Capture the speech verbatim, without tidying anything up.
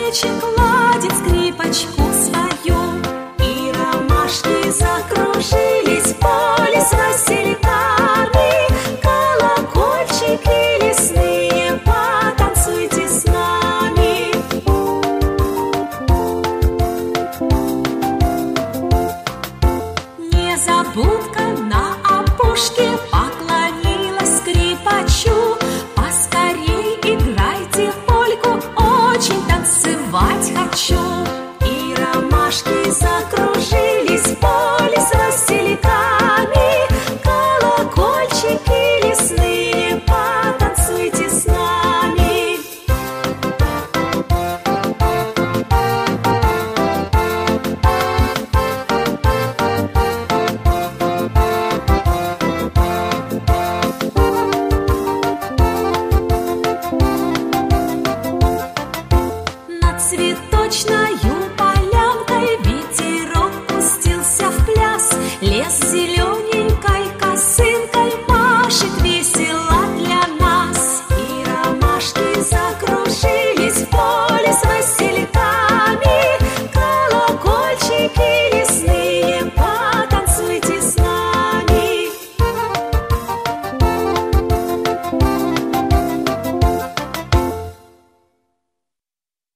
плечик гладит скрипочку свою. И ромашки закружились в поле с васильками. Колокольчики лесные, потанцуйте с нами. Незабудка на опушке поклонилась скрипачу. Поскорей играйте в польку, очень танцевать хочу.